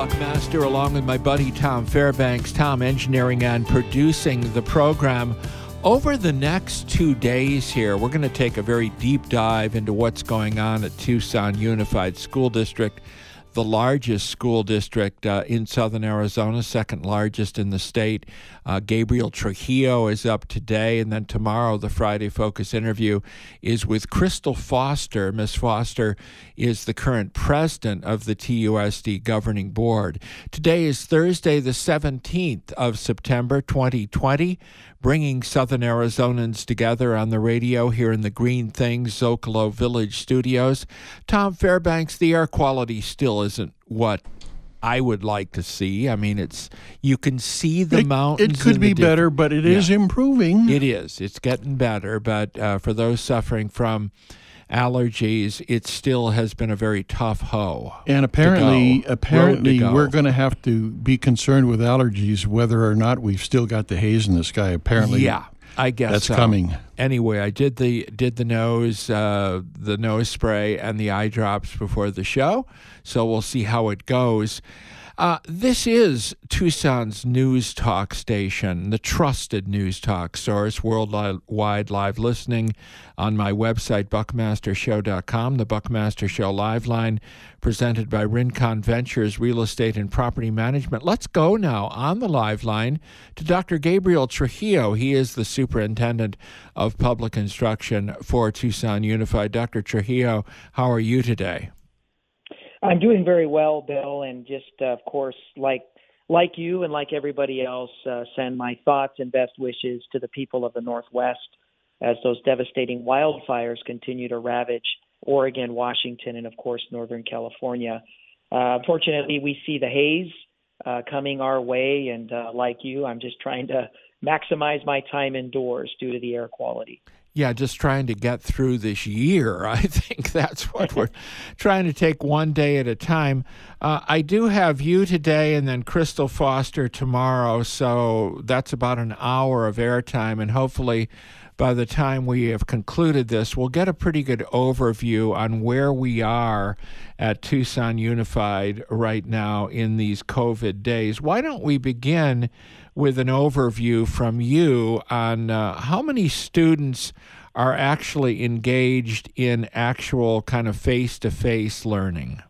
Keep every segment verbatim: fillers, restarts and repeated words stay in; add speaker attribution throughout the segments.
Speaker 1: Buckmaster, along with my buddy Tom Fairbanks. Tom engineering and producing the program. Over the next two days here, we're going to take a very deep dive into what's going on at Tucson Unified School District, the largest school district uh, in southern Arizona, second largest in the state. Uh, Gabriel Trujillo is up today, and then tomorrow the Friday Focus interview is with Crystal Foster. Miss Foster is the current president of the T U S D Governing Board. Today is Thursday, the seventeenth of September, twenty twenty. Bringing Southern Arizonans together on the radio here in the Green Things Zocalo Village studios. Tom Fairbanks, the air quality still isn't what I would like to see. I mean, it's you can see the
Speaker 2: it,
Speaker 1: mountains.
Speaker 2: It could be
Speaker 1: diff-
Speaker 2: better, but it
Speaker 1: yeah.
Speaker 2: is improving.
Speaker 1: It is. It's getting better, but uh, for those suffering from allergies, it still has been a very tough hoe.
Speaker 2: And apparently,
Speaker 1: to
Speaker 2: apparently,
Speaker 1: to
Speaker 2: we're going to have to be concerned with allergies, whether or not we've still got the haze in the sky. Apparently,
Speaker 1: yeah, I guess
Speaker 2: that's
Speaker 1: so.
Speaker 2: coming.
Speaker 1: Anyway, I did the did the nose uh, the nose spray and the eye drops before the show, so we'll see how it goes. Uh, this is Tucson's news talk station, the trusted news talk source, worldwide live listening on my website, buckmaster show dot com, the Buckmaster Show live line presented by Rincon Ventures Real Estate and Property Management. Let's go now on the live line to Doctor Gabriel Trujillo. He is the superintendent of public instruction for Tucson Unified. Doctor Trujillo, how are you today?
Speaker 3: I'm doing very well, Bill, and just, uh, of course, like like you and like everybody else, uh, send my thoughts and best wishes to the people of the Northwest as those devastating wildfires continue to ravage Oregon, Washington, and, of course, Northern California. Uh, unfortunately, we see the haze uh, coming our way, and uh, like you, I'm just trying to maximize my time indoors due to the air quality.
Speaker 1: Yeah, just trying to get through this year. I think that's what we're trying to take one day at a time. Uh, I do have you today and then Crystal Foster tomorrow, so that's about an hour of airtime, and hopefully by the time we have concluded this, we'll get a pretty good overview on where we are at Tucson Unified right now in these COVID days. Why don't we begin with an overview from you on uh, how many students are actually engaged in actual kind of face-to-face learning?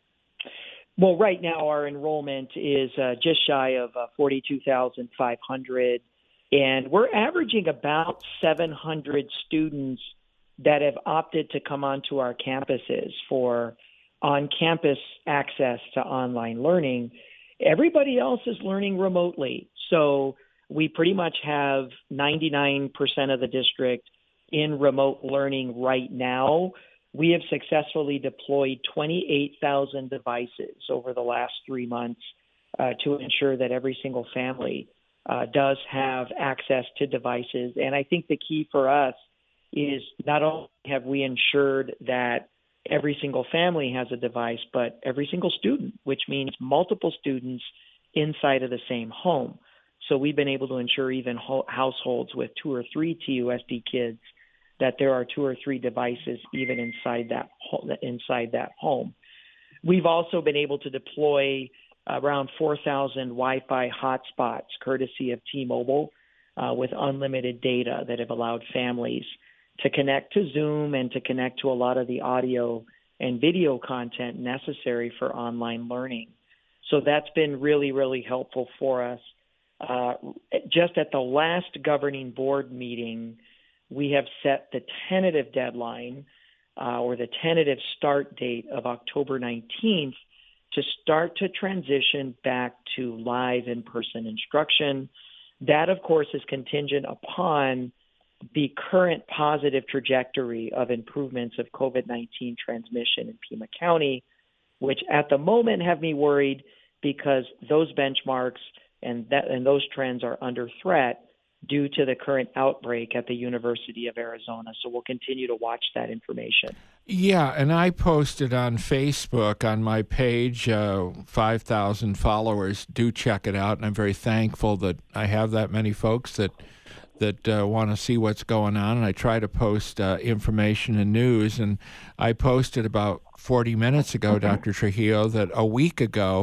Speaker 3: Well, right now our enrollment is uh, just shy of uh, forty-two thousand five hundred, and we're averaging about seven hundred students that have opted to come onto our campuses for on-campus access to online learning. Everybody else is learning remotely. So we pretty much have ninety-nine percent of the district in remote learning right now. We have successfully deployed twenty-eight thousand devices over the last three months uh, to ensure that every single family uh, does have access to devices. And I think the key for us is not only have we ensured that every single family has a device, but every single student, which means multiple students inside of the same home. So we've been able to ensure even ho- households with two or three T U S D kids that there are two or three devices even inside that ho- inside that home. We've also been able to deploy around four thousand Wi-Fi hotspots, courtesy of T-Mobile, uh, with unlimited data that have allowed families to connect to Zoom and to connect to a lot of the audio and video content necessary for online learning. So that's been really, really helpful for us. Uh, just at the last governing board meeting, we have set the tentative deadline uh, or the tentative start date of October nineteenth to start to transition back to live in-person instruction. That, of course, is contingent upon the current positive trajectory of improvements of COVID nineteen transmission in Pima County, which at the moment have me worried because those benchmarks and that and those trends are under threat due to the current outbreak at the University of Arizona. So we'll continue to watch that information.
Speaker 1: Yeah, and I posted on Facebook on my page, uh, five thousand followers. Do check it out, and I'm very thankful that I have that many folks that that uh, want to see what's going on, and I try to post uh, information and news. And I posted about forty minutes ago, Doctor Trujillo, that a week ago,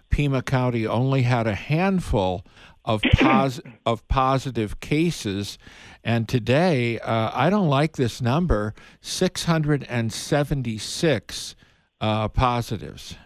Speaker 1: Pima County only had a handful of pos- of positive cases, and today uh, I don't like this number: six hundred seventy-six uh, positives.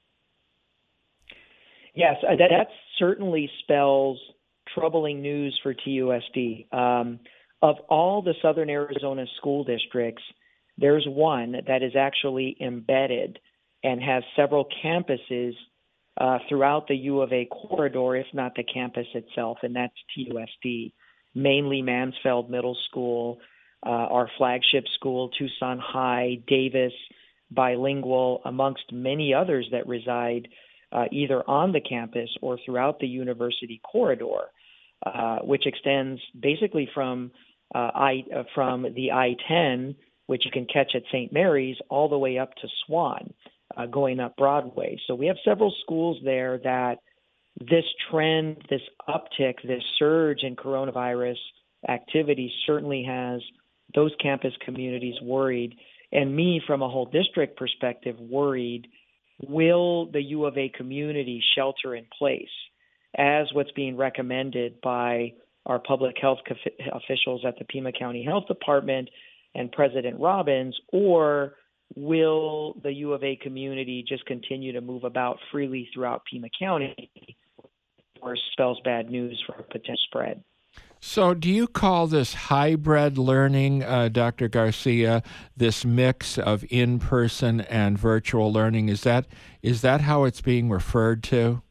Speaker 3: Yes, uh, that, that certainly spells troubling news for T U S D. Um, of all the Southern Arizona school districts, there's one that is actually embedded and has several campuses uh, throughout the U of A corridor, if not the campus itself, and that's T U S D, mainly Mansfeld Middle School, uh, our flagship school, Tucson High, Davis, Bilingual, amongst many others that reside uh, either on the campus or throughout the university corridor, uh, which extends basically from uh, I uh, from the I ten, which you can catch at Saint Mary's, all the way up to Swan, uh, going up Broadway. So we have several schools there that this trend, this uptick, this surge in coronavirus activity certainly has those campus communities worried, and me from a whole district perspective worried. Will the U of A community shelter in place as what's being recommended by our public health co- officials at the Pima County Health Department and President Robbins, or will the U of A community just continue to move about freely throughout Pima County, or spells bad news for a potential spread?
Speaker 1: So do you call this hybrid learning, uh, Doctor Garcia, this mix of in-person and virtual learning? Is that is that how it's being referred to?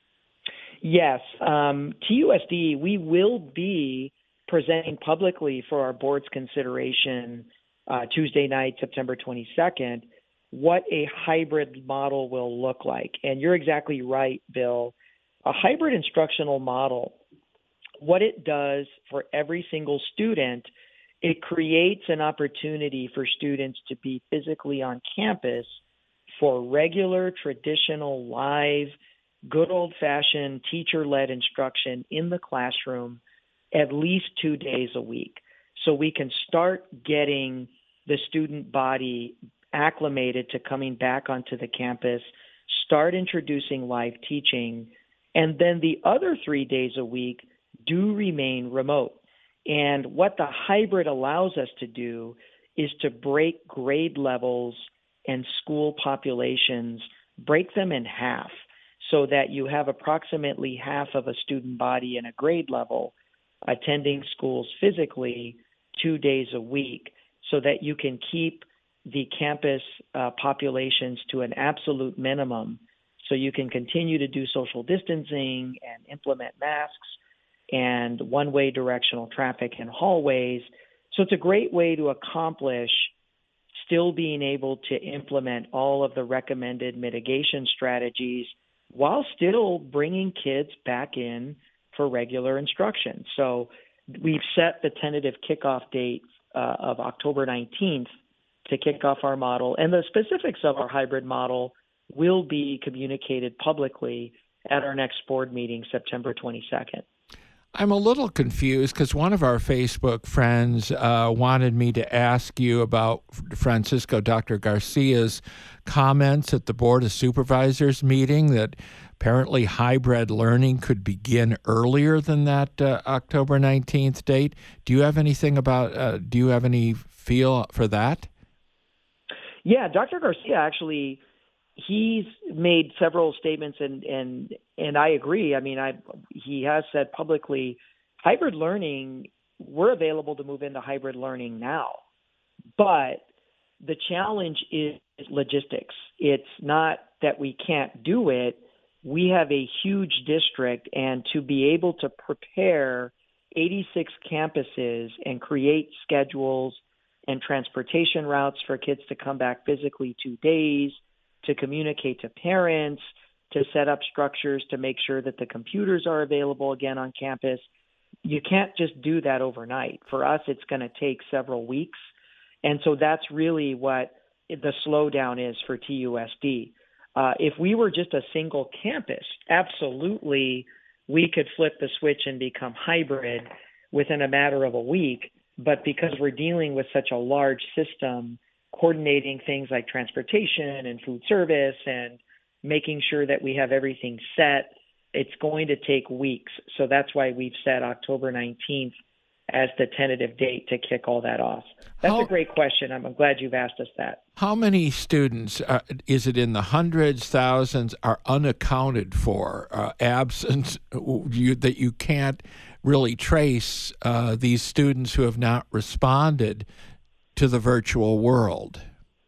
Speaker 3: Yes. Um, T U S D, we will be presenting publicly for our board's consideration uh, Tuesday night, September twenty-second, what a hybrid model will look like. And you're exactly right, Bill. A hybrid instructional model, what it does for every single student, it creates an opportunity for students to be physically on campus for regular, traditional, live, good old-fashioned teacher-led instruction in the classroom at least two days a week. So we can start getting the student body acclimated to coming back onto the campus, start introducing live teaching, and then the other three days a week do remain remote. And what the hybrid allows us to do is to break grade levels and school populations, break them in half so that you have approximately half of a student body in a grade level attending schools physically two days a week, so that you can keep the campus uh, populations to an absolute minimum, so you can continue to do social distancing and implement masks and one-way directional traffic in hallways. So it's a great way to accomplish still being able to implement all of the recommended mitigation strategies while still bringing kids back in for regular instruction. So we've set the tentative kickoff date uh, of October nineteenth to kick off our model, and the specifics of our hybrid model will be communicated publicly at our next board meeting, September twenty-second.
Speaker 1: I'm a little confused because one of our Facebook friends uh, wanted me to ask you about Francisco Doctor Garcia's comments at the Board of Supervisors meeting that apparently hybrid learning could begin earlier than that uh, October nineteenth date. Do you have anything about, uh, do you have any feel for that?
Speaker 3: Yeah, Doctor Garcia actually, he's made several statements, and and and I agree. I mean, I he has said publicly, hybrid learning, we're available to move into hybrid learning now, but the challenge is logistics. It's not that we can't do it. We have a huge district, and to be able to prepare eighty-six campuses and create schedules and transportation routes for kids to come back physically two days, to communicate to parents, to set up structures to make sure that the computers are available again on campus. You can't just do that overnight. For us, it's going to take several weeks. And so that's really what the slowdown is for T U S D. Uh, if we were just a single campus, absolutely, we could flip the switch and become hybrid within a matter of a week. But because we're dealing with such a large system, coordinating things like transportation and food service and making sure that we have everything set. It's going to take weeks. So that's why we've set October nineteenth as the tentative date to kick all that off. That's
Speaker 1: How,
Speaker 3: a great question. I'm, I'm glad you've asked us that.
Speaker 1: How many students, uh, is it in the hundreds, thousands, are unaccounted for, uh, absent, you, that you can't really trace uh, these students who have not responded to the virtual world?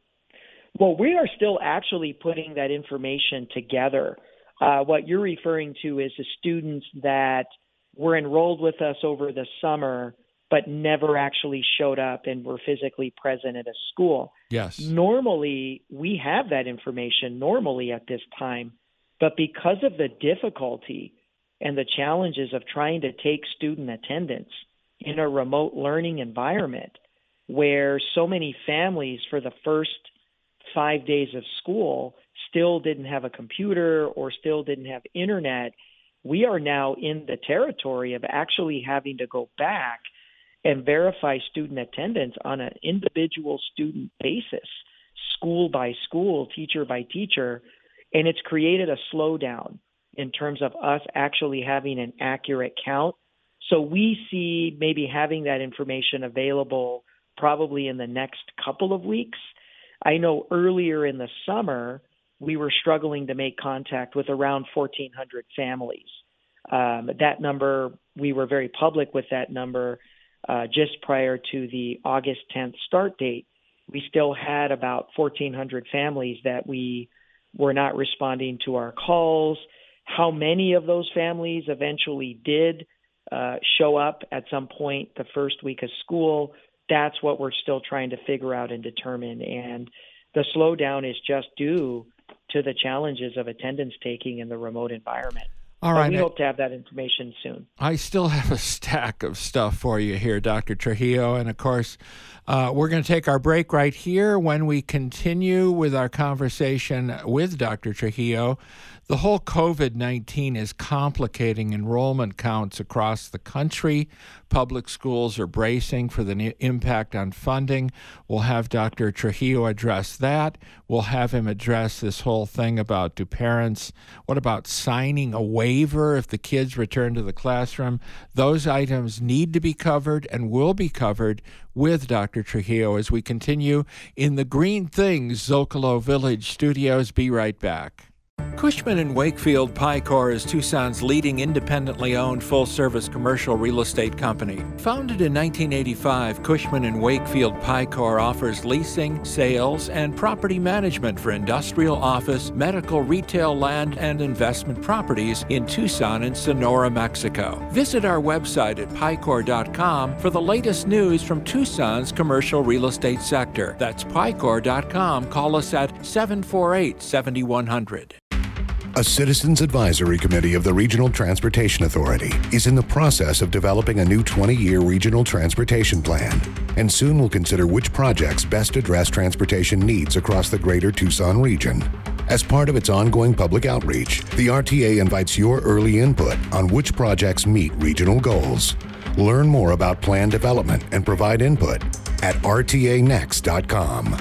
Speaker 3: Well, we are still actually putting that information together. Uh, what you're referring to is the students that were enrolled with us over the summer, but never actually showed up and were physically present at a school.
Speaker 1: Yes.
Speaker 3: Normally, we have that information normally at this time, but because of the difficulty and the challenges of trying to take student attendance in a remote learning environment where so many families for the first five days of school still didn't have a computer or still didn't have internet, we are now in the territory of actually having to go back and verify student attendance on an individual student basis, school by school, teacher by teacher, and it's created a slowdown in terms of us actually having an accurate count. So we see maybe having that information available probably in the next couple of weeks. I know earlier in the summer, we were struggling to make contact with around fourteen hundred families. Um, that number, we were very public with that number uh, just prior to the August tenth start date. We still had about fourteen hundred families that we were not responding to our calls. How many of those families eventually did uh, show up at some point the first week of school, that's what we're still trying to figure out and determine. And the slowdown is just due to the challenges of attendance taking in the remote environment.
Speaker 1: All right.
Speaker 3: But we hope to have that information soon.
Speaker 1: I still have a stack of stuff for you here, Doctor Trujillo. And of course, uh, we're going to take our break right here. When we continue with our conversation with Doctor Trujillo, the whole COVID nineteen is complicating enrollment counts across the country. Public schools are bracing for the n- impact on funding. We'll have Doctor Trujillo address that. We'll have him address this whole thing about, do parents, what about signing a waiver if the kids return to the classroom? Those items need to be covered and will be covered with Doctor Trujillo as we continue in the Green Things Zocalo Village studios. Be right back. Cushman and Wakefield Picor is Tucson's leading independently owned full-service commercial real estate company. Founded in nineteen eighty-five, Cushman and Wakefield Picor offers leasing, sales, and property management for industrial, office, medical, retail, land, and investment properties in Tucson and Sonora, Mexico. Visit our website at picor dot com for the latest news from Tucson's commercial real estate sector. That's picor dot com. Call us at seven four eight, seven one zero zero.
Speaker 4: A Citizens Advisory Committee of the Regional Transportation Authority is in the process of developing a new twenty-year regional transportation plan, and soon will consider which projects best address transportation needs across the greater Tucson region. As part of its ongoing public outreach, the R T A invites your early input on which projects meet regional goals. Learn more about plan development and provide input at r t a next dot com.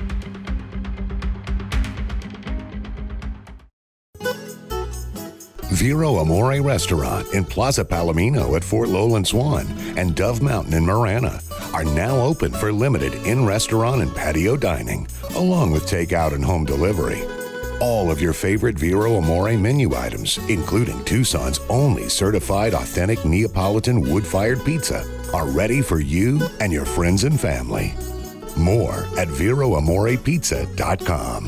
Speaker 4: Vero Amore Restaurant in Plaza Palomino at Fort Lowland Swan and Dove Mountain in Marana are now open for limited in-restaurant and patio dining, along with takeout and home delivery. All of your favorite Vero Amore menu items, including Tucson's only certified authentic Neapolitan wood-fired pizza, are ready for you and your friends and family. More at vero amore pizza dot com.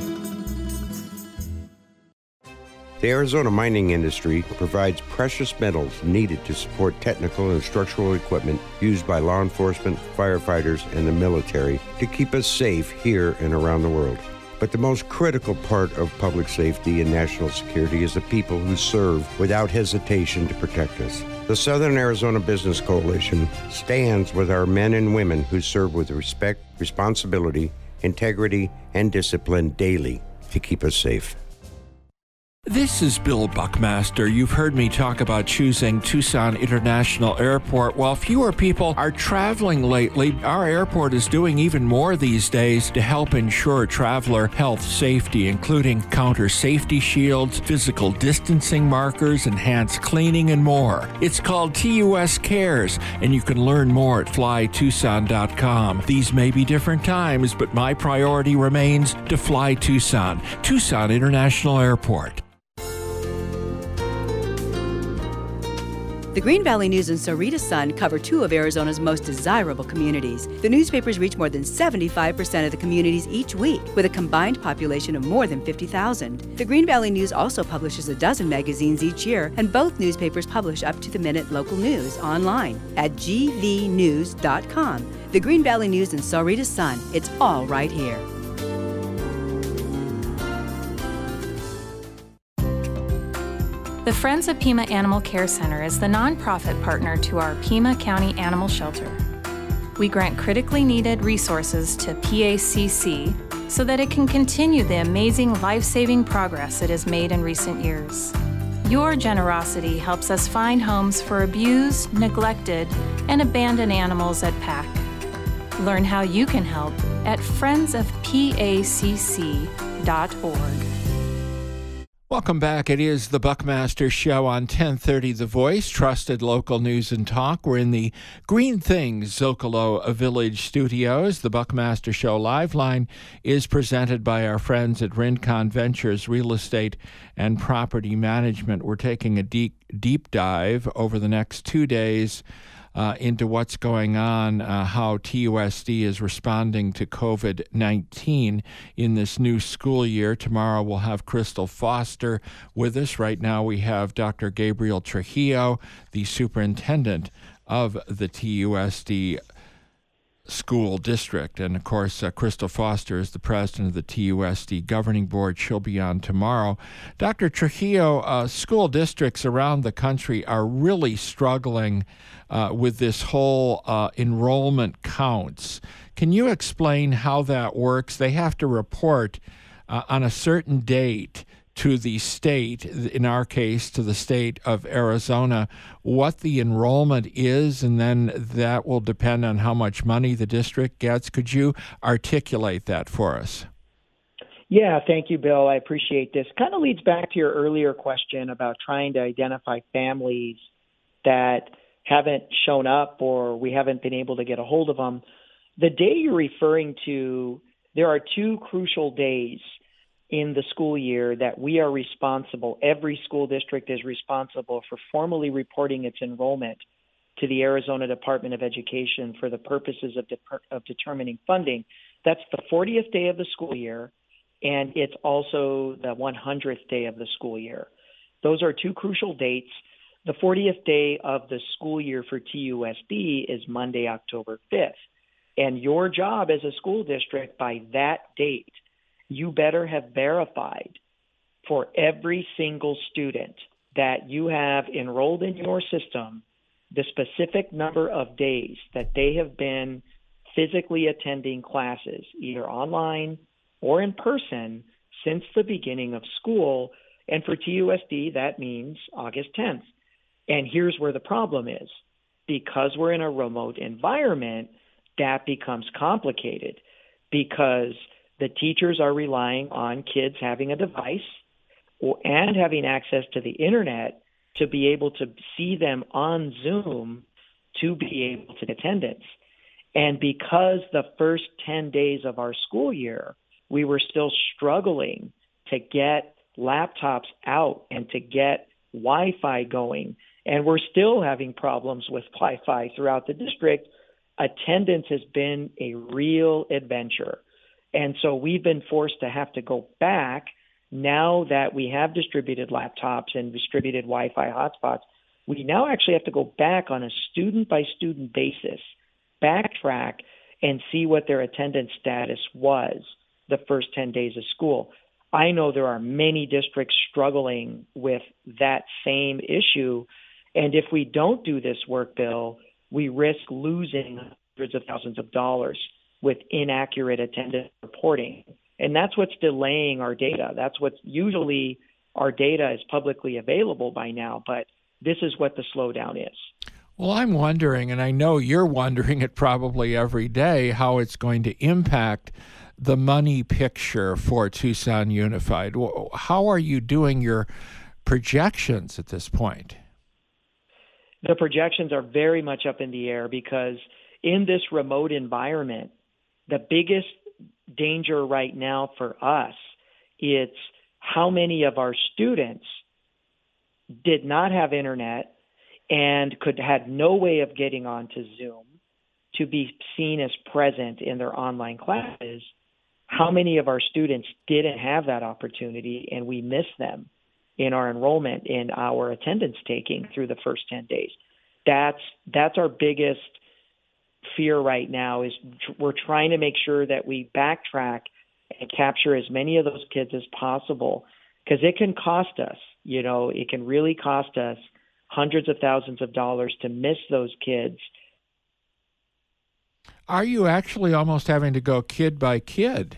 Speaker 5: The Arizona mining industry provides precious metals needed to support technical and structural equipment used by law enforcement, firefighters, and the military to keep us safe here and around the world. But the most critical part of public safety and national security is the people who serve without hesitation to protect us. The Southern Arizona Business Coalition stands with our men and women who serve with respect, responsibility, integrity, and discipline daily to keep us safe.
Speaker 1: This is Bill Buckmaster. You've heard me talk about choosing Tucson International Airport. While fewer people are traveling lately, our airport is doing even more these days to help ensure traveler health safety, including counter safety shields, physical distancing markers, enhanced cleaning, and more. It's called T U S Cares, and you can learn more at fly tucson dot com. These may be different times, but my priority remains to fly Tucson. Tucson International Airport.
Speaker 6: The Green Valley News and Sahuarita Sun cover two of Arizona's most desirable communities. The newspapers reach more than seventy-five percent of the communities each week, with a combined population of more than fifty thousand. The Green Valley News also publishes a dozen magazines each year, and both newspapers publish up-to-the-minute local news online at g v news dot com. The Green Valley News and Sahuarita Sun, it's all right here.
Speaker 7: The Friends of Pima Animal Care Center is the nonprofit partner to our Pima County Animal Shelter. We grant critically needed resources to P A C C so that it can continue the amazing life-saving progress it has made in recent years. Your generosity helps us find homes for abused, neglected, and abandoned animals at P A C. Learn how you can help at friends of p a c c dot org.
Speaker 1: Welcome back. It is the Buckmaster Show on ten thirty The Voice, trusted local news and talk. We're in the Green Things Zocalo Village studios. The Buckmaster Show live line is presented by our friends at Rincon Ventures Real Estate and Property Management. We're taking a deep, deep dive over the next two days Uh, into what's going on, uh, how T U S D is responding to covid nineteen in this new school year. Tomorrow we'll have Crystal Foster with us. Right now we have Doctor Gabriel Trujillo, the superintendent of the T U S D school district. And of course, uh, Crystal Foster is the president of the T U S D governing board. She'll be on tomorrow. Doctor Trujillo, uh, school districts around the country are really struggling uh, with this whole uh, enrollment counts. Can you explain how that works? They have to report uh, on a certain date to the state, in our case, to the state of Arizona, what the enrollment is, and then that will depend on how much money the district gets. Could you articulate that for us?
Speaker 3: Yeah, thank you, Bill. I appreciate this. Kind of leads back to your earlier question about trying to identify families that haven't shown up or we haven't been able to get a hold of them. The day you're referring to, there are two crucial days in the school year that we are responsible, every school district is responsible for formally reporting its enrollment to the Arizona Department of Education for the purposes of, de- of determining funding. That's the fortieth day of the school year, and it's also the one hundredth day of the school year. Those are two crucial dates. The fortieth day of the school year for T U S D is Monday, October fifth. And your job as a school district by that date, you better have verified for every single student that you have enrolled in your system the specific number of days that they have been physically attending classes, either online or in person, since the beginning of school. And for T U S D, that means August tenth. And here's where the problem is. Because we're in a remote environment, that becomes complicated because the teachers are relying on kids having a device or, and having access to the internet to be able to see them on Zoom to be able to attendance. And because the first ten days of our school year, we were still struggling to get laptops out and to get Wi-Fi going, and we're still having problems with Wi-Fi throughout the district, attendance has been a real adventure. And so we've been forced to have to go back now that we have distributed laptops and distributed Wi-Fi hotspots. We now actually have to go back on a student-by-student basis, backtrack, and see what their attendance status was the first ten days of school. I know there are many districts struggling with that same issue. And if we don't do this work, Bill, we risk losing hundreds of thousands of dollars with inaccurate attendance reporting. And that's what's delaying our data. That's what's usually our data is publicly available by now, but this is what the slowdown is.
Speaker 1: Well, I'm wondering, and I know you're wondering it probably every day, how it's going to impact the money picture for Tucson Unified. How are you doing your projections at this point?
Speaker 3: The projections are very much up in the air because in this remote environment, the biggest danger right now for us, it's how many of our students did not have internet and could had no way of getting onto Zoom to be seen as present in their online classes. How many of our students didn't have that opportunity, and we missed them in our enrollment, in our attendance taking through the first ten days. That's that's our biggest fear right now, is tr- we're trying to make sure that we backtrack and capture as many of those kids as possible, because it can cost us, you know, it can really cost us hundreds of thousands of dollars to miss those kids.
Speaker 1: Are you actually almost having to go kid by kid?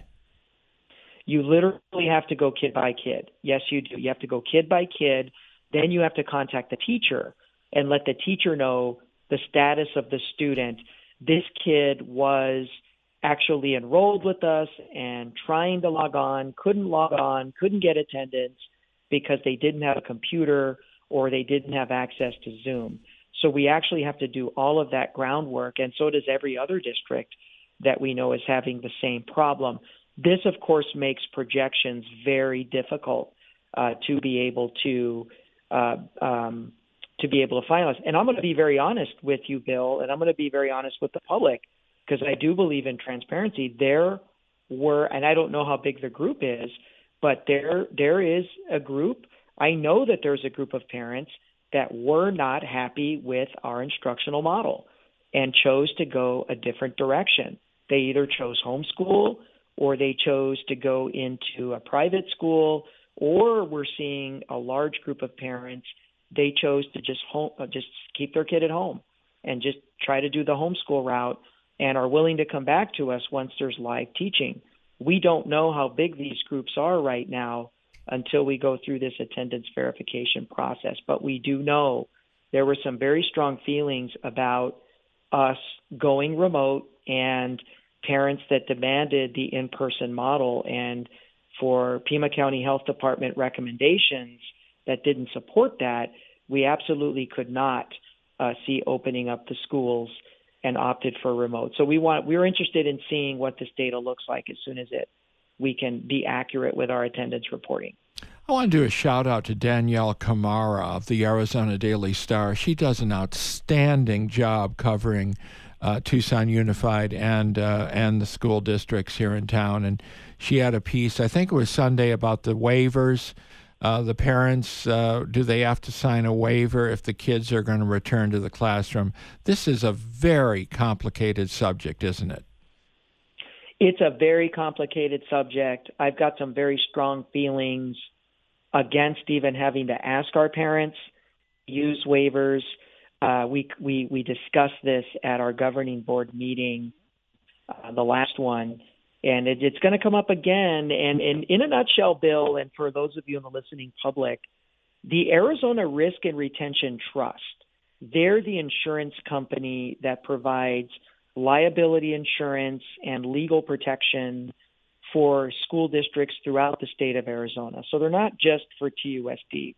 Speaker 3: You literally have to go kid by kid. Yes, you do. You have to go kid by kid. Then you have to contact the teacher and let the teacher know the status of the student. This kid was actually enrolled with us and trying to log on, couldn't log on, couldn't get attendance because they didn't have a computer or they didn't have access to Zoom. So we actually have to do all of that groundwork, and so does every other district that we know is having the same problem. This, of course, makes projections very difficult uh, to be able to uh, um, to be able to finalize. And I'm going to be very honest with you, Bill, and I'm going to be very honest with the public, because I do believe in transparency. There were, and I don't know how big the group is, but there there is a group. I know that there's a group of parents that were not happy with our instructional model and chose to go a different direction. They either chose homeschool or they chose to go into a private school, or we're seeing a large group of parents, they chose to just home, just keep their kid at home and just try to do the homeschool route and are willing to come back to us once there's live teaching. We don't know how big these groups are right now until we go through this attendance verification process. But we do know there were some very strong feelings about us going remote and parents that demanded the in-person model. And for Pima County Health Department recommendations that didn't support that, we absolutely could not uh, see opening up the schools and opted for remote. So we want we're interested in seeing what this data looks like as soon as it we can be accurate with our attendance reporting.
Speaker 1: I want to do a shout out to Danielle Kamara of the Arizona Daily Star. She does an outstanding job covering uh, Tucson Unified and uh, and the school districts here in town. And she had a piece, I think it was Sunday, about the waivers. Uh, the parents, uh, do they have to sign a waiver if the kids are going to return to the classroom? This is a very complicated subject, isn't it?
Speaker 3: It's a very complicated subject. I've got some very strong feelings against even having to ask our parents to use waivers. Uh, we, we, we discussed this at our governing board meeting, uh, the last one, and it, it's going to come up again. And, and in a nutshell, Bill, and for those of you in the listening public, the Arizona Risk and Retention Trust, they're the insurance company that provides liability insurance and legal protection for school districts throughout the state of Arizona. So they're not just for T U S D.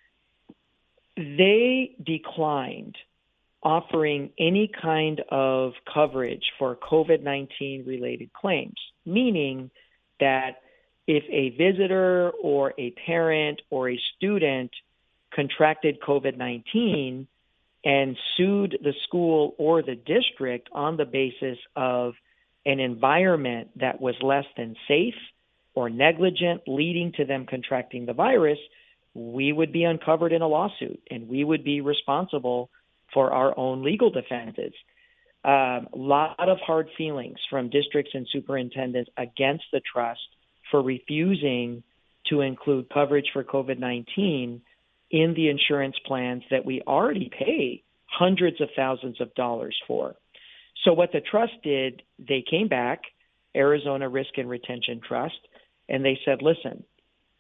Speaker 3: They declined offering any kind of coverage for COVID nineteen related claims, meaning that if a visitor or a parent or a student contracted COVID nineteen and sued the school or the district on the basis of an environment that was less than safe or negligent, leading to them contracting the virus, we would be uncovered in a lawsuit and we would be responsible for our own legal defenses. A um, lot of hard feelings from districts and superintendents against the trust for refusing to include coverage for COVID nineteen in the insurance plans that we already pay hundreds of thousands of dollars for. So what the trust did, they came back, Arizona Risk and Retention Trust, and they said, listen,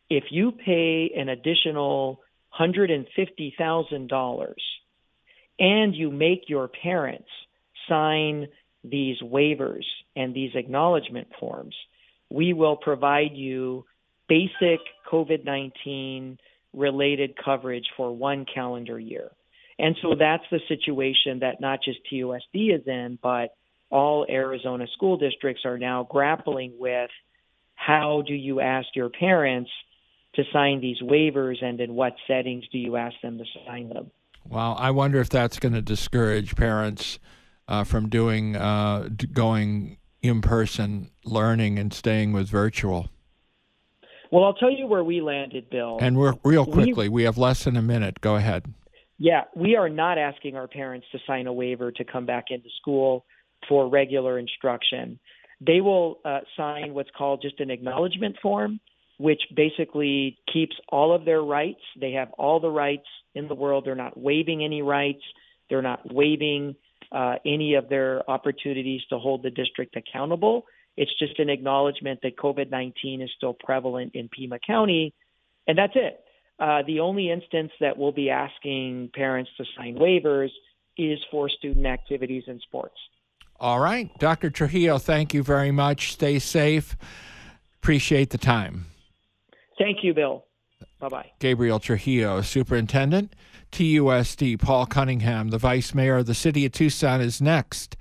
Speaker 3: if you pay an additional one hundred fifty thousand dollars and you make your parents sign these waivers and these acknowledgement forms, we will provide you basic COVID nineteen related coverage for one calendar year. And so that's the situation that not just T U S D is in, but all Arizona school districts are now grappling with. How do you ask your parents to sign these waivers, and in what settings do you ask them to sign them?
Speaker 1: Well, I wonder if that's going to discourage parents uh, from doing uh, going in-person learning and staying with virtual.
Speaker 3: Well, I'll tell you where we landed, Bill.
Speaker 1: And we're real quickly, we, we have less than a minute. Go ahead.
Speaker 3: Yeah, we are not asking our parents to sign a waiver to come back into school for regular instruction. They will uh, sign what's called just an acknowledgement form, which basically keeps all of their rights. They have all the rights in the world. They're not waiving any rights. They're not waiving uh, any of their opportunities to hold the district accountable. It's just an acknowledgement that COVID nineteen is still prevalent in Pima County, and that's it. Uh, the only instance that we'll be asking parents to sign waivers is for student activities and sports.
Speaker 1: All right. Doctor Trujillo, thank you very much. Stay safe. Appreciate the time.
Speaker 3: Thank you, Bill. Bye-bye.
Speaker 1: Gabriel Trujillo, Superintendent, T U S D. Paul Cunningham, the Vice Mayor of the City of Tucson, is next.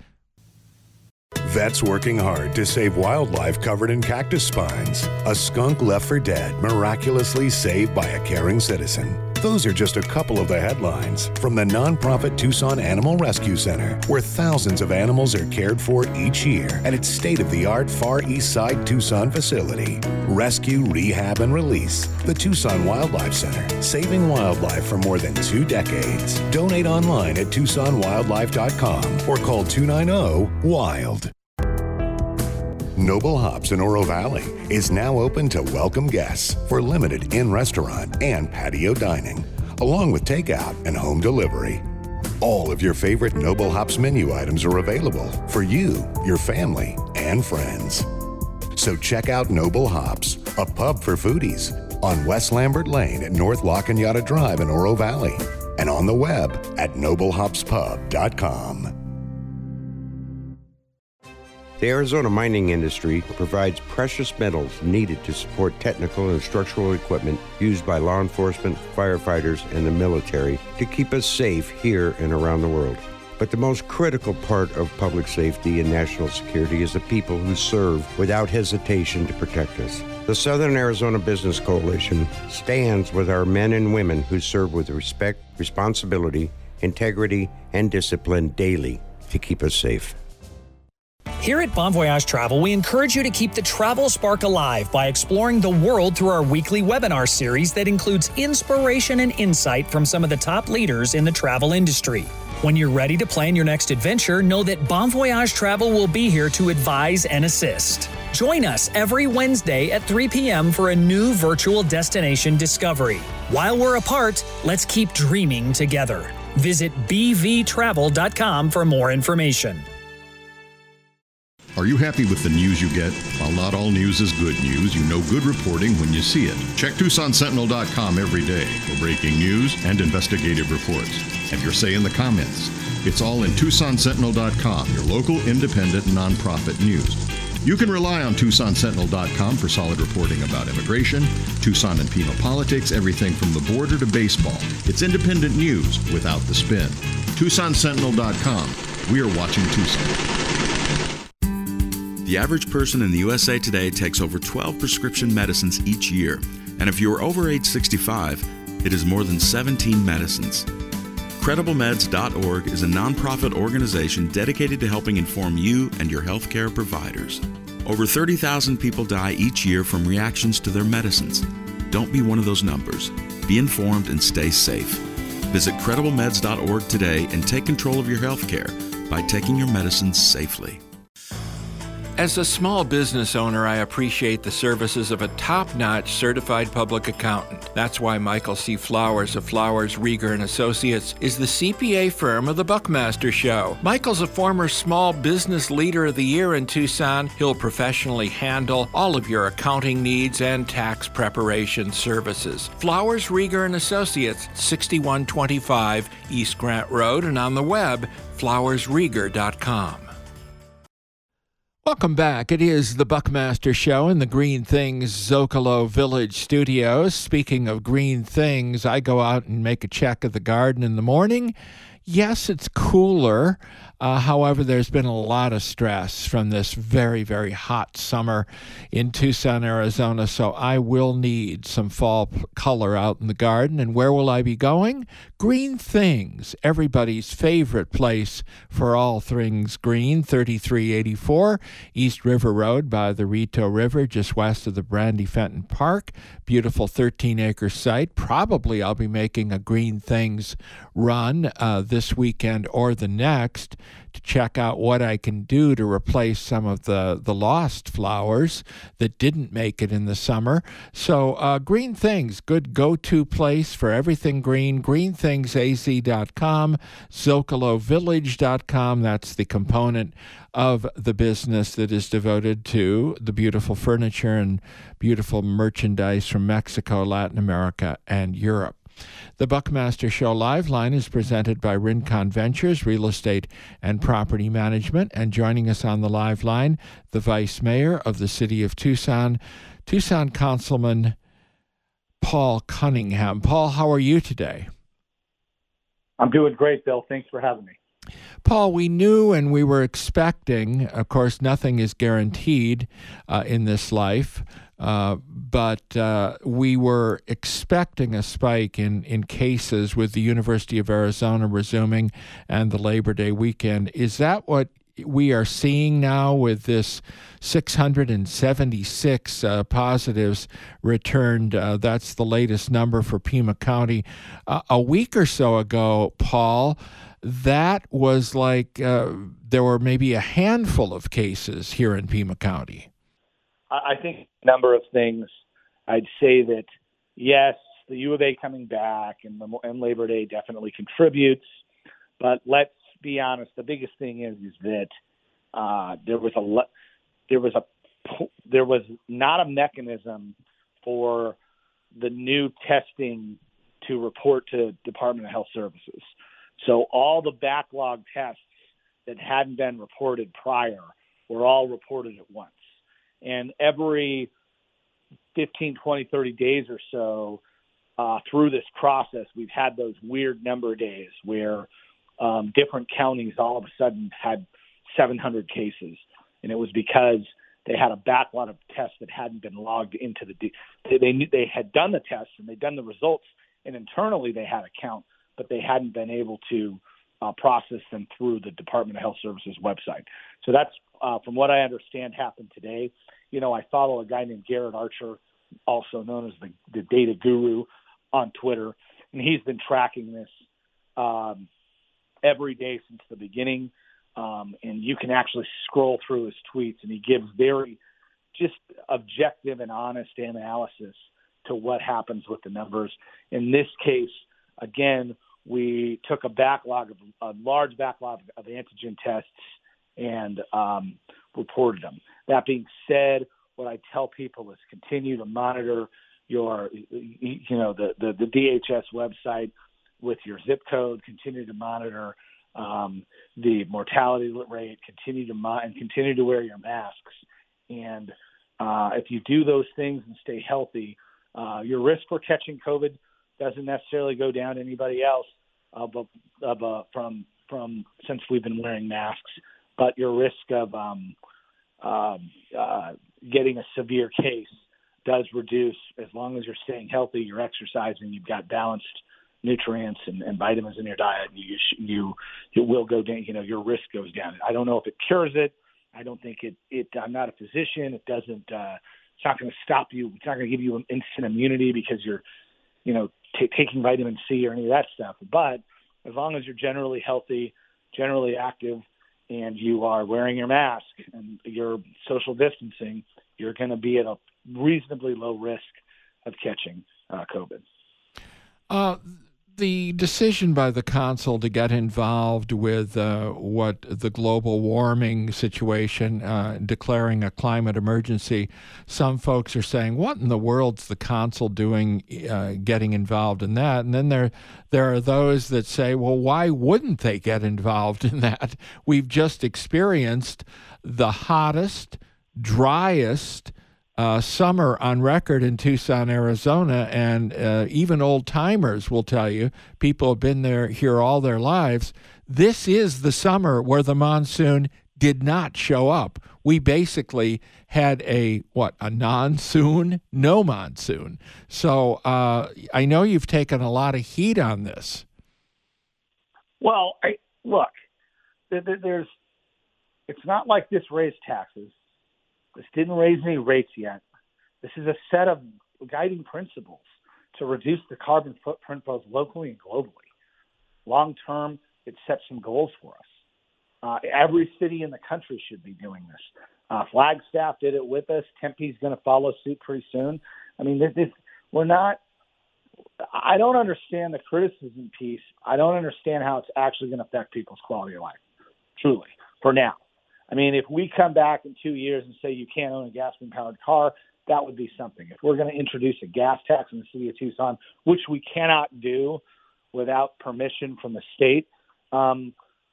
Speaker 4: Vets working hard to save wildlife covered in cactus spines. A skunk left for dead, miraculously saved by a caring citizen. Those are just a couple of the headlines from the nonprofit Tucson Animal Rescue Center, where thousands of animals are cared for each year at its state-of-the-art Far East Side Tucson facility. Rescue, rehab, and release. The Tucson Wildlife Center, saving wildlife for more than two decades. Donate online at tucson wildlife dot com or call two nine zero, WILD. Noble Hops in Oro Valley is now open to welcome guests for limited in-restaurant and patio dining, along with takeout and home delivery. All of your favorite Noble Hops menu items are available for you, your family, and friends. So check out Noble Hops, a pub for foodies, on West Lambert Lane at North La Cañada Drive in Oro Valley, and on the web at noble hops pub dot com.
Speaker 5: The Arizona mining industry provides precious metals needed to support technical and structural equipment used by law enforcement, firefighters, and the military to keep us safe here and around the world. But the most critical part of public safety and national security is the people who serve without hesitation to protect us. The Southern Arizona Business Coalition stands with our men and women who serve with respect, responsibility, integrity, and discipline daily to keep us safe.
Speaker 8: Here at Bon Voyage Travel, we encourage you to keep the travel spark alive by exploring the world through our weekly webinar series that includes inspiration and insight from some of the top leaders in the travel industry. When you're ready to plan your next adventure, know that Bon Voyage Travel will be here to advise and assist. Join us every Wednesday at three p.m. for a new virtual destination discovery. While we're apart, let's keep dreaming together. Visit b v travel dot com for more information.
Speaker 9: Are you happy with the news you get? While not all news is good news, you know good reporting when you see it. Check Tucson Sentinel dot com every day for breaking news and investigative reports. Have your say in the comments. It's all in Tucson Sentinel dot com, your local independent nonprofit news. You can rely on Tucson Sentinel dot com for solid reporting about immigration, Tucson and Pima politics, everything from the border to baseball. It's independent news without the spin. Tucson Sentinel dot com. We are watching Tucson.
Speaker 10: The average person in the U S A today takes over twelve prescription medicines each year, and if you are over age sixty-five, it is more than seventeen medicines. Credible Meds dot org is a nonprofit organization dedicated to helping inform you and your healthcare providers. Over thirty thousand people die each year from reactions to their medicines. Don't be one of those numbers. Be informed and stay safe. Visit Credible Meds dot org today and take control of your healthcare by taking your medicines safely.
Speaker 1: As a small business owner, I appreciate the services of a top-notch certified public accountant. That's why Michael C. Flowers of Flowers, Rieger and Associates is the C P A firm of the Buckmaster Show. Michael's a former Small Business Leader of the Year in Tucson. He'll professionally handle all of your accounting needs and tax preparation services. Flowers, Rieger and Associates, sixty-one twenty-five East Grant Road, and on the web, flowers rieger dot com. Welcome back. It is the Buckmaster Show in the Green Things Zocalo Village studios. Speaking of green things, I go out and make a check of the garden in the morning. Yes, it's cooler. Uh, however, there's been a lot of stress from this very, very hot summer in Tucson, Arizona, so I will need some fall p- color out in the garden. And where will I be going? Green Things, everybody's favorite place for all things green, thirty-three eighty-four East River Road by the Rito River, just west of the Brandy Fenton Park. Beautiful thirteen-acre site. Probably I'll be making a Green Things run uh, this weekend or the next to check out what I can do to replace some of the, the lost flowers that didn't make it in the summer. So uh, Green Things, good go-to place for everything green, green things a z dot com, zocalo village dot com. That's the component of the business that is devoted to the beautiful furniture and beautiful merchandise from Mexico, Latin America, and Europe. The Buckmaster Show Live Line is presented by Rincon Ventures, Real Estate and Property Management. And joining us on the live line, the Vice Mayor of the City of Tucson, Tucson Councilman Paul Cunningham. Paul, how are you today?
Speaker 11: I'm doing great, Bill. Thanks for having me.
Speaker 1: Paul, we knew and we were expecting, of course, nothing is guaranteed uh, in this life, uh, but uh, we were expecting a spike in, in cases with the University of Arizona resuming and the Labor Day weekend. Is that what we are seeing now with this six hundred seventy-six uh, positives returned? Uh, that's the latest number for Pima County. Uh, a week or so ago, Paul, that was like uh, there were maybe a handful of cases here in Pima County.
Speaker 11: I think a number of things. I'd say that, yes, the U of A coming back and, and Labor Day definitely contributes. But let's be honest, the biggest thing is is that uh, there was a there was a there was not a mechanism for the new testing to report to Department of Health Services. So all the backlog tests that hadn't been reported prior were all reported at once. And every fifteen, twenty, thirty days or so uh, through this process, we've had those weird number days where um, different counties all of a sudden had seven hundred cases. And it was because they had a backlog of tests that hadn't been logged into the de- they, they knew they had done the tests and they'd done the results, and internally they had a count, but they hadn't been able to uh, process them through the Department of Health Services website. So that's, uh, from what I understand, happened today. You know, I follow a guy named Garrett Archer, also known as the, the Data Guru, on Twitter, and he's been tracking this um, every day since the beginning. Um, and you can actually scroll through his tweets, and he gives very just objective and honest analysis to what happens with the numbers. In this case, again, we took a backlog of a large backlog of antigen tests and um, reported them. That being said, what I tell people is continue to monitor your, you know, the, the, the D H S website with your zip code. Continue to monitor um, the mortality rate. Continue to mo- and continue to wear your masks. And uh, if you do those things and stay healthy, uh, your risk for catching COVID doesn't necessarily go down to anybody else, uh, but uh, from from since we've been wearing masks. But your risk of um, uh, uh, getting a severe case does reduce as long as you're staying healthy, you're exercising, you've got balanced nutrients and, and vitamins in your diet. You you you will go down. You know, your risk goes down. I don't know if it cures it. I don't think it. It. I'm not a physician. It doesn't. Uh, it's not going to stop you. It's not going to give you an instant immunity because you're, you know, t- taking vitamin C or any of that stuff. But as long as you're generally healthy, generally active, and you are wearing your mask and you're social distancing, you're going to be at a reasonably low risk of catching uh, COVID.
Speaker 1: Uh, the decision by the council to get involved with uh, what the global warming situation, uh, declaring a climate emergency, some folks are saying, what in the world's the council doing uh, getting involved in that? And then there, there are those that say, well, why wouldn't they get involved in that? We've just experienced the hottest, driest Uh, summer on record in Tucson, Arizona, and uh, even old-timers will tell you, people have been there here all their lives, this is the summer where the monsoon did not show up. We basically had a, what, a non-soon? No monsoon. So uh, I know you've taken a lot of heat on this.
Speaker 11: Well, I, look, there's, it's not like this raised taxes. This didn't raise any rates yet. This is a set of guiding principles to reduce the carbon footprint both locally and globally. Long term, it sets some goals for us. Uh, every city in the country should be doing this. Uh, Flagstaff did it with us. Tempe's going to follow suit pretty soon. I mean, this, this, we're not – I don't understand the criticism piece. I don't understand how it's actually going to affect people's quality of life, truly, for now. I mean, if we come back in two years and say you can't own a gasoline-powered car, that would be something. If we're going to introduce a gas tax in the city of Tucson, which we cannot do without permission from the state, um,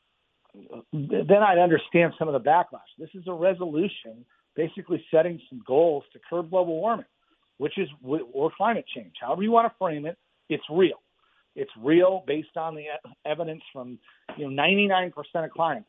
Speaker 11: then I'd understand some of the backlash. This is a resolution basically setting some goals to curb global warming, which is or climate change. However you want to frame it, it's real. It's real based on the evidence from, you know, ninety-nine percent of clients,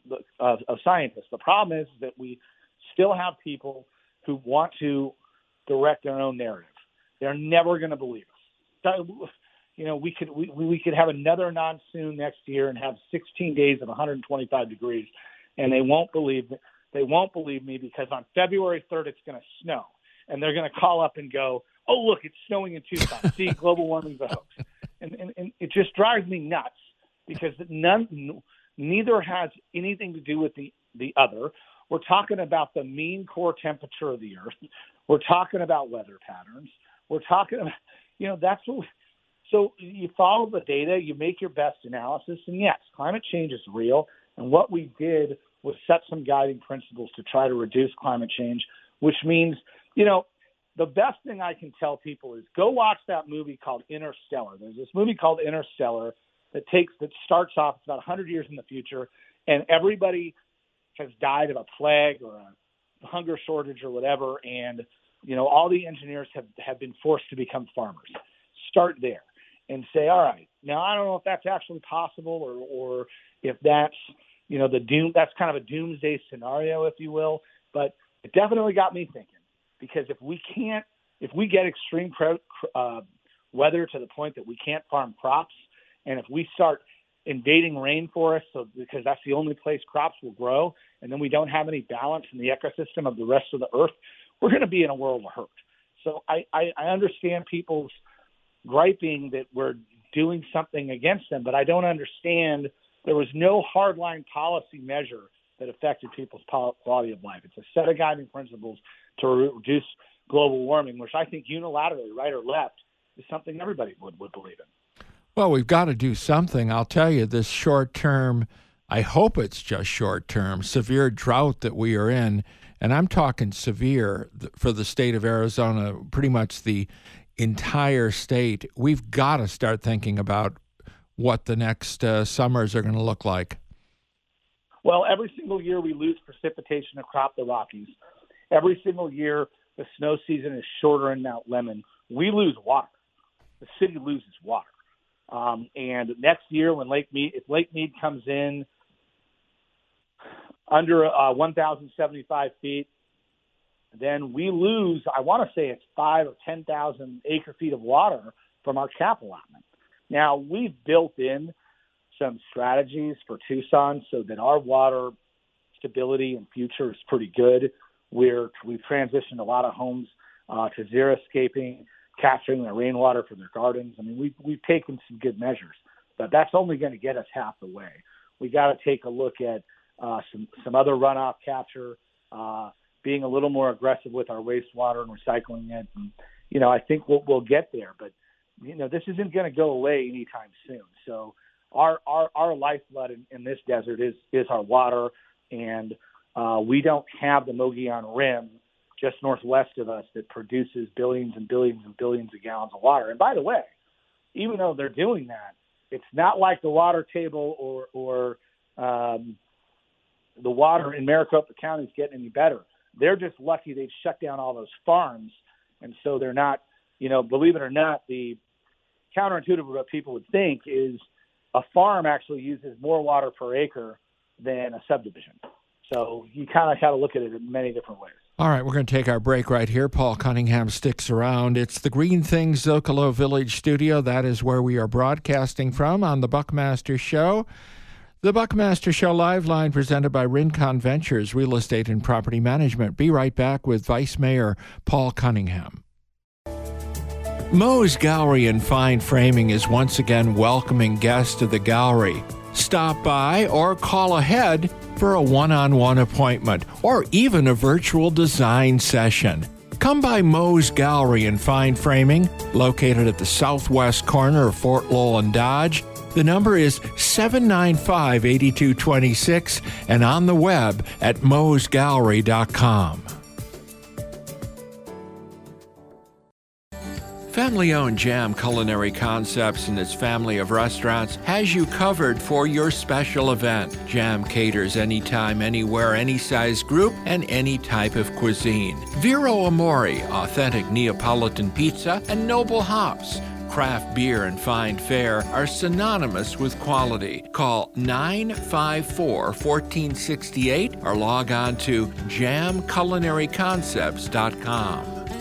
Speaker 11: of, of scientists. The problem is that we still have people who want to direct their own narrative. They're never going to believe us. You know, we could we, we could have another monsoon next year and have sixteen days of one hundred twenty-five degrees, and they won't believe they won't believe me because on February third it's going to snow, and they're going to call up and go, "Oh, look, it's snowing in Tucson. See, global warming's a hoax." And, and, and it just drives me nuts because none, neither has anything to do with the, the other. We're talking about the mean core temperature of the Earth. We're talking about weather patterns. We're talking about, you know, that's what we, so you follow the data, you make your best analysis, and yes, climate change is real. And what we did was set some guiding principles to try to reduce climate change, which means, you know, the best thing I can tell people is go watch that movie called Interstellar. There's this movie called Interstellar that takes that starts off, it's about one hundred years in the future, and everybody has died of a plague or a hunger shortage or whatever, and you know all the engineers have, have been forced to become farmers. Start there and say, all right, now I don't know if that's actually possible or or if that's you know the doom that's kind of a doomsday scenario, if you will, but it definitely got me thinking. Because if we can't, if we get extreme uh, weather to the point that we can't farm crops, and if we start invading rainforests, so because that's the only place crops will grow, and then we don't have any balance in the ecosystem of the rest of the earth, we're going to be in a world of hurt. So I, I, I understand people's griping that we're doing something against them, but I don't understand there was no hardline policy measure that affected people's quality of life. It's a set of guiding principles to reduce global warming, which I think unilaterally, right or left, is something everybody would, would believe in.
Speaker 1: Well, we've got to do something. I'll tell you, this short-term, I hope it's just short-term, severe drought that we are in, and I'm talking severe for the state of Arizona, pretty much the entire state. We've got to start thinking about what the next uh, summers are going to look like.
Speaker 11: Well, every single year we lose precipitation across the Rockies. Every single year the snow season is shorter in Mount Lemmon. We lose water. The city loses water. Um, and next year when Lake Mead, if Lake Mead comes in under uh, one thousand seventy-five feet, then we lose, I want to say it's five or ten thousand acre feet of water from our cap allotment. Now, we've built in some strategies for Tucson so that our water stability and future is pretty good. We're, we've transitioned a lot of homes uh, to xeriscaping, capturing the rainwater for their gardens. I mean, we've, we've taken some good measures, but that's only going to get us half the way. We got to take a look at uh, some some other runoff capture, uh, being a little more aggressive with our wastewater and recycling it. And, you know, I think we'll, we'll get there. But, you know, this isn't going to go away anytime soon. So our our, our lifeblood in, in this desert is, is our water. And uh, we don't have the Mogollon Rim just northwest of us that produces billions and billions and billions of gallons of water. And by the way, even though they're doing that, it's not like the water table or, or um, the water in Maricopa County is getting any better. They're just lucky they've shut down all those farms. And so they're not, you know, believe it or not, the counterintuitive of what people would think is a farm actually uses more water per acre than a subdivision. So you kind of got to look at it in many different ways.
Speaker 1: All right, we're going to take our break right here. Paul Cunningham sticks around. It's the Green Things Zocalo Village studio. That is where we are broadcasting from on the Buckmaster Show. The Buckmaster Show live line presented by Rincon Ventures, Real Estate and Property Management. Be right back with Vice Mayor Paul Cunningham. Moe's Gallery and Fine Framing is once again welcoming guests to the gallery. Stop by or call ahead for a one-on-one appointment or even a virtual design session. Come by Moe's Gallery and Fine Framing, located at the southwest corner of Fort Lowell and Dodge. The number is seven nine five, eight two two six and on the web at moes gallery dot com. Family-owned Jam Culinary Concepts and its family of restaurants has you covered for your special event. Jam caters anytime, anywhere, any size group, and any type of cuisine. Vero Amore, authentic Neapolitan pizza, and Noble Hops. Craft beer and fine fare are synonymous with quality. Call nine five four, one four six eight or log on to jam culinary concepts dot com.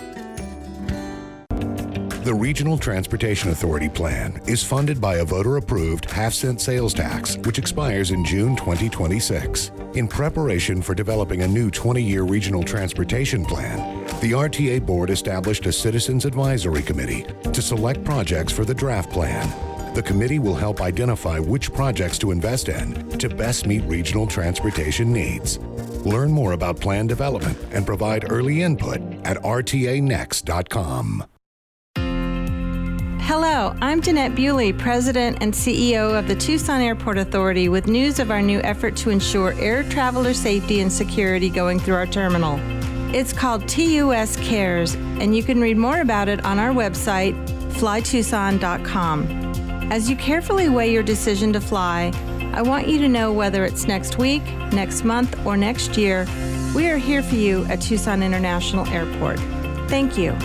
Speaker 4: The Regional Transportation Authority plan is funded by a voter-approved half-cent sales tax, which expires in June twenty twenty-six. In preparation for developing a new twenty-year regional transportation plan, the R T A Board established a Citizens Advisory Committee to select projects for the draft plan. The committee will help identify which projects to invest in to best meet regional transportation needs. Learn more about plan development and provide early input at r t a next dot com.
Speaker 12: Hello, I'm Jeanette Bewley, President and C E O of the Tucson Airport Authority, with news of our new effort to ensure air traveler safety and security going through our terminal. It's called T U S Cares, and you can read more about it on our website, fly tucson dot com. As you carefully weigh your decision to fly, I want you to know whether it's next week, next month, or next year, we are here for you at Tucson International Airport. Thank you.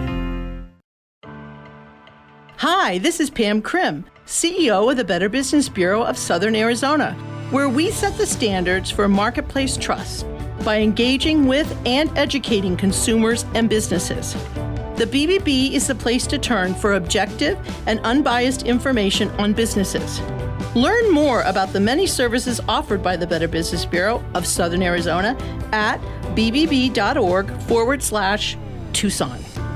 Speaker 13: Hi, this is Pam Krim, C E O of the Better Business Bureau of Southern Arizona, where we set the standards for marketplace trust by engaging with and educating consumers and businesses. The B B B is the place to turn for objective and unbiased information on businesses. Learn more about the many services offered by the Better Business Bureau of Southern Arizona at bbb.org forward slash Tucson.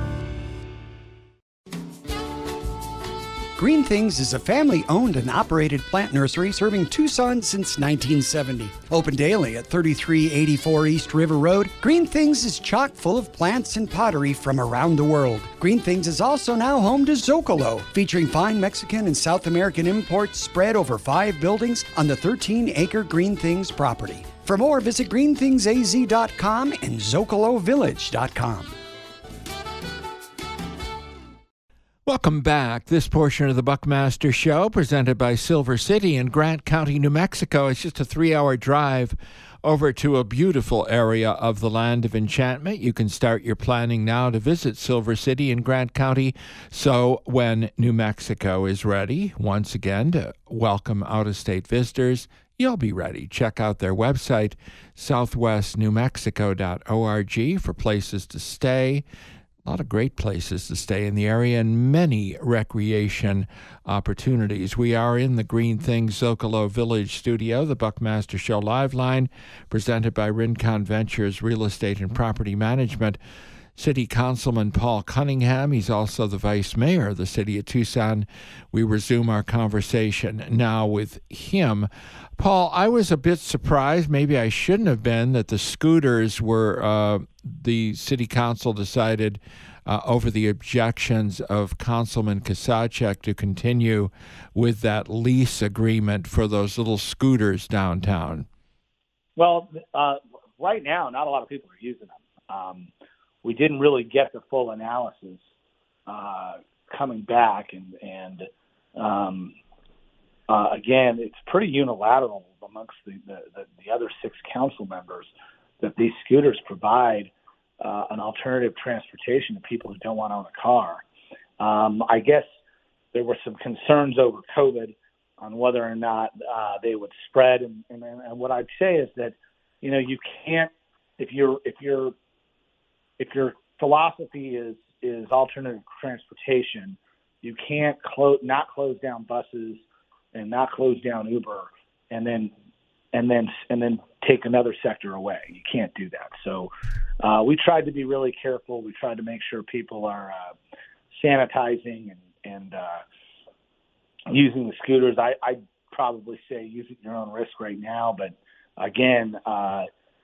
Speaker 14: Green Things is a family-owned and operated plant nursery serving Tucson since nineteen seventy. Open daily at thirty-three eighty-four East River Road, Green Things is chock full of plants and pottery from around the world. Green Things is also now home to Zocalo, featuring fine Mexican and South American imports spread over five buildings on the thirteen acre Green Things property. For more, visit green things a z dot com and zocalo village dot com.
Speaker 1: Welcome back. This portion of the Buckmaster Show, presented by Silver City in Grant County, New Mexico. It's just a three-hour drive over to a beautiful area of the Land of Enchantment. You can start your planning now to visit Silver City in Grant County. So when New Mexico is ready, once again, to welcome out-of-state visitors, you'll be ready. Check out their website, southwest new mexico dot org, for places to stay. A lot of great places to stay in the area and many recreation opportunities. We are in the Green Things Zocalo Village studio, the Buckmaster Show live line, presented by Rincon Ventures Real Estate and Property Management. City Councilman Paul Cunningham. He's also the Vice Mayor of the City of Tucson. We resume our conversation now with him. Paul, I was a bit surprised, maybe I shouldn't have been, that the scooters were, uh, the City Council decided uh, over the objections of Councilman Kasachek to continue with that lease agreement for those little scooters downtown.
Speaker 11: Well, uh, right now, not a lot of people are using them. Um, we didn't really get the full analysis uh, coming back, and, and um, uh, again, it's pretty unilateral amongst the, the, the, the other six council members that these scooters provide uh, an alternative transportation to people who don't want to own a car. Um, I guess there were some concerns over COVID on whether or not uh, they would spread, and, and, and what I'd say is that, you know, you can't, if you're if you're if your philosophy is is alternative transportation, you can't close not close down buses and not close down Uber and then and then and then take another sector away. You can't do that. So uh, we tried to be really careful. We tried to make sure people are uh, sanitizing and and uh, using the scooters. I I'd probably say use it at your own risk right now, but again, uh,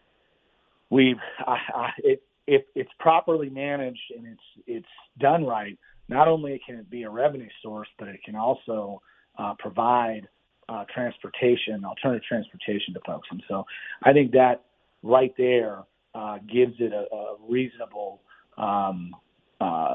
Speaker 11: we've I, I, it. If it's properly managed and it's it's done right, not only can it be a revenue source, but it can also uh, provide uh, transportation, alternative transportation to folks. And so I think that right there uh, gives it a, a reasonable. Um, uh,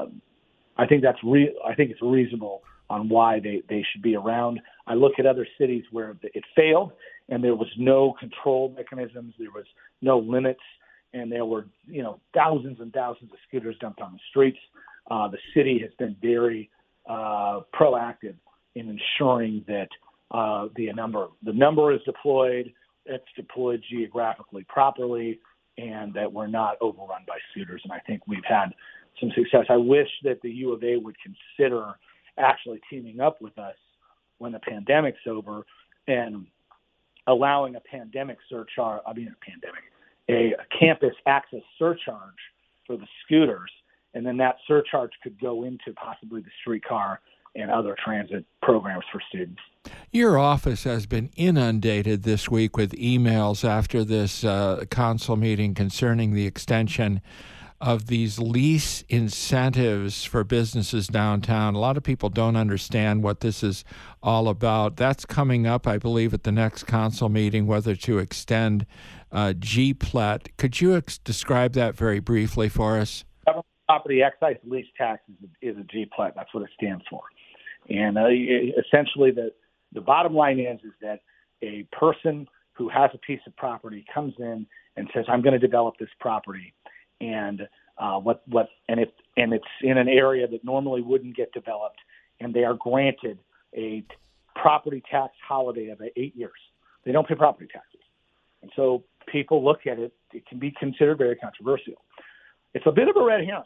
Speaker 11: I think that's re- I think it's reasonable on why they, they should be around. I look at other cities where it failed and there was no control mechanisms, there was no limits. And there were, you know, thousands and thousands of scooters dumped on the streets. Uh, the city has been very uh, proactive in ensuring that uh, the number the number is deployed, it's deployed geographically properly, and that we're not overrun by scooters. And I think we've had some success. I wish that the U of A would consider actually teaming up with us when the pandemic's over and allowing a pandemic surcharge. I mean, a pandemic. A, a campus access surcharge for the scooters, and then that surcharge could go into possibly the streetcar and other transit programs for students.
Speaker 1: Your office has been inundated this week with emails after this uh, council meeting concerning the extension of these lease incentives for businesses downtown. A lot of people don't understand what this is all about. That's coming up, I believe, at the next council meeting, whether to extend uh, G P L E T. Could you ex- describe that very briefly for us?
Speaker 11: Government property excise lease tax is a, is a G P L E T. That's what it stands for. And uh, essentially the, the bottom line is, is that a person who has a piece of property comes in and says, I'm going to develop this property. And uh, what what and if and it's in an area that normally wouldn't get developed, and they are granted a property tax holiday of eight years. They don't pay property taxes, and so people look at it. It can be considered very controversial. It's a bit of a red herring.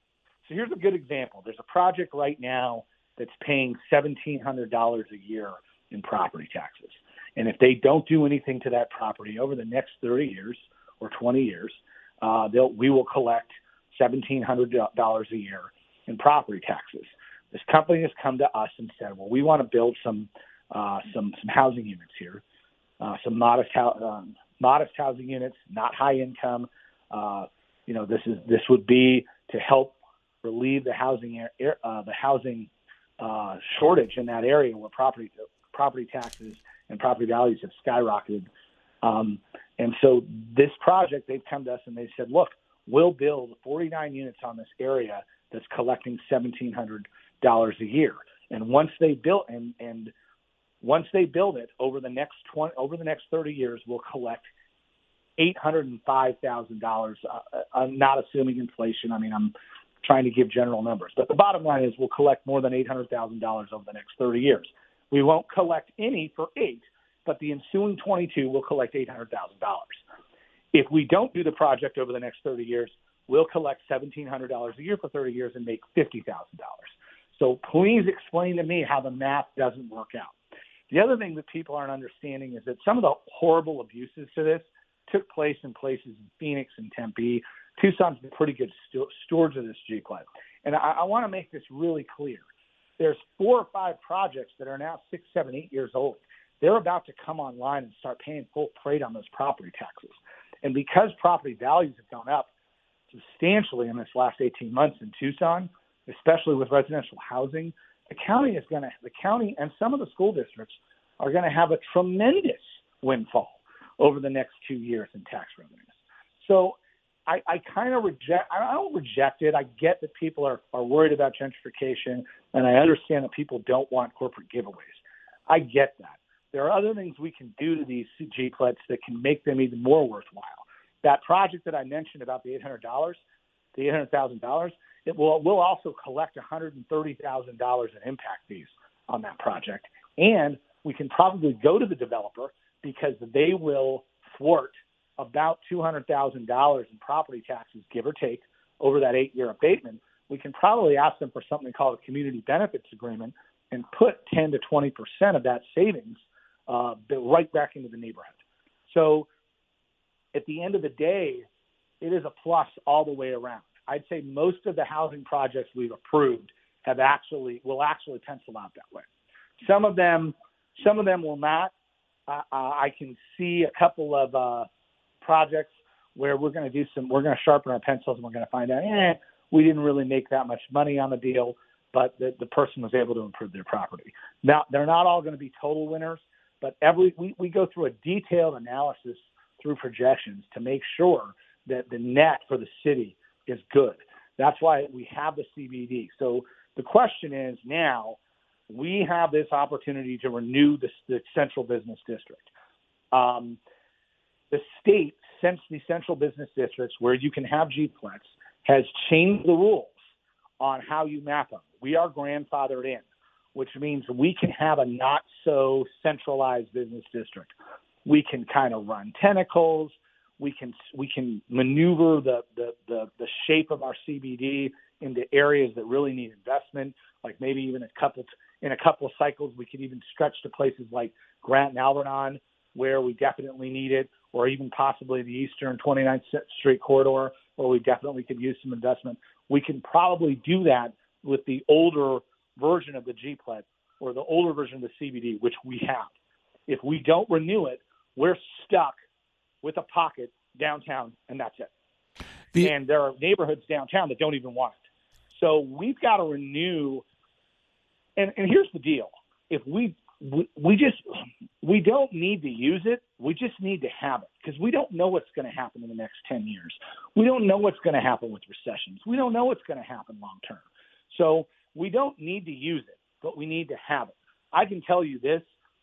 Speaker 11: So here's a good example. There's a project right now that's paying seventeen hundred dollars a year in property taxes, and if they don't do anything to that property over the next thirty years or twenty years. Uh, they'll, we will collect seventeen hundred dollars a year in property taxes. This company has come to us and said, well, we want to build some uh, some some housing units here, uh, some modest ho- um, modest housing units, not high income. Uh, you know, this is this would be to help relieve the housing air, uh, the housing uh, shortage in that area where property property taxes and property values have skyrocketed. Um, and so this project, they've come to us and they said, look, we'll build forty-nine units on this area that's collecting seventeen hundred dollars a year. And once they build and, and once they build it over the next twenty, over the next thirty years, we'll collect eight hundred five thousand dollars. Uh, I'm not assuming inflation. I mean, I'm trying to give general numbers, but the bottom line is we'll collect more than eight hundred thousand dollars over the next thirty years. We won't collect any for eight, but the ensuing twenty-two will collect eight hundred thousand dollars. If we don't do the project over the next thirty years, we'll collect seventeen hundred dollars a year for thirty years and make fifty thousand dollars. So please explain to me how the math doesn't work out. The other thing that people aren't understanding is that some of the horrible abuses to this took place in places in Phoenix and Tempe, Tucson's been pretty good stu- stewards of this G P L E T. And I, I want to make this really clear. There's four or five projects that are now six, seven, eight years old. They're about to come online and start paying full freight on those property taxes. And because property values have gone up substantially in this last eighteen months in Tucson, especially with residential housing, the county is going to, the county and some of the school districts are going to have a tremendous windfall over the next two years in tax revenues. So I, I kind of reject, I don't reject it. I get that people are, are worried about gentrification, and I understand that people don't want corporate giveaways. I get that. There are other things we can do to these G P L E Ts that can make them even more worthwhile. That project that I mentioned about the eight hundred dollars, the eight hundred thousand dollars, it will will also collect one hundred thirty thousand dollars in impact fees on that project. And we can probably go to the developer because they will thwart about two hundred thousand dollars in property taxes, give or take, over that eight-year abatement. We can probably ask them for something called a community benefits agreement and put ten to twenty percent of that savings uh, right back into the neighborhood. So at the end of the day, it is a plus all the way around. I'd say most of the housing projects we've approved have actually will actually pencil out that way. Some of them, some of them will not. Uh, I can see a couple of uh, projects where we're going to do some, we're going to sharpen our pencils and we're going to find out, eh, we didn't really make that much money on the deal, but the, the person was able to improve their property. Now, they're not all going to be total winners, but every we, we go through a detailed analysis through projections to make sure that the net for the city is good. That's why we have the C B D. So the question is now, we have this opportunity to renew the, the central business district. Um, the state, since the central business districts where you can have G P L E Ts, has changed the rules on how you map them. We are grandfathered in, which means we can have a not so centralized business district. We can kind of run tentacles. We can we can maneuver the, the, the, the shape of our C B D into areas that really need investment, like maybe even a couple in a couple of cycles, we could even stretch to places like Grant and Alvernon, where we definitely need it, or even possibly the eastern twenty-ninth Street corridor, where we definitely could use some investment. We can probably do that with the older version of the G P L E T or the older version of the C B D, which we have. If we don't renew it, we're stuck with a pocket downtown, and that's it. The, and there are neighborhoods downtown that don't even want it. So we've got to renew. And, and here's the deal. If we, we we just we don't need to use it. We just need to have it because we don't know what's going to happen in the next ten years. We don't know what's going to happen with recessions. We don't know what's going to happen long term. So we don't need to use it, but we need to have it. I can tell you this.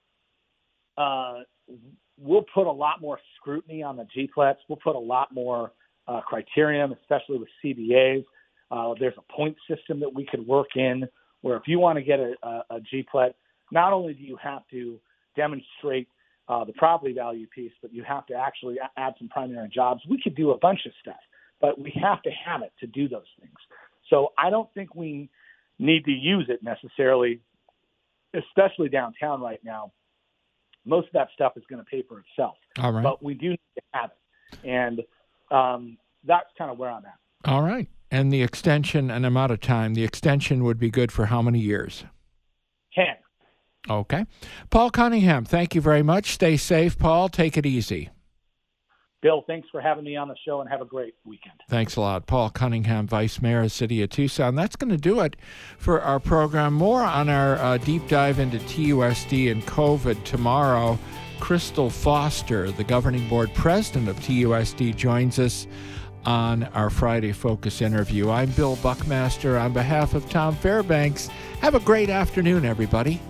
Speaker 11: Uh, we'll put a lot more scrutiny on the G P L E Ts. We'll put a lot more uh, criterion, especially with C B As. Uh, there's a point system that we could work in where if you want to get a, a, a G P L E T, not only do you have to demonstrate uh, the property value piece, but you have to actually add some primary jobs. We could do a bunch of stuff, but we have to have it to do those things. So I don't think we need to use it necessarily, especially downtown right now. Most of that stuff is going to pay for itself.
Speaker 1: All right.
Speaker 11: But we do need to have it. And um, that's kind of where I'm at.
Speaker 1: All right. And the extension, and I'm out of time, the extension would be good for how many years?
Speaker 11: ten.
Speaker 1: Okay. Paul Cunningham, thank you very much. Stay safe, Paul. Take it easy.
Speaker 11: Bill, thanks for having me on the show, and have a great weekend.
Speaker 1: Thanks a lot. Paul Cunningham, Vice Mayor of the City of Tucson. That's going to do it for our program. More on our uh, deep dive into T U S D and COVID tomorrow. Crystal Foster, the governing board president of T U S D, joins us on our Friday Focus interview. I'm Bill Buckmaster on behalf of Tom Fairbanks. Have a great afternoon, everybody.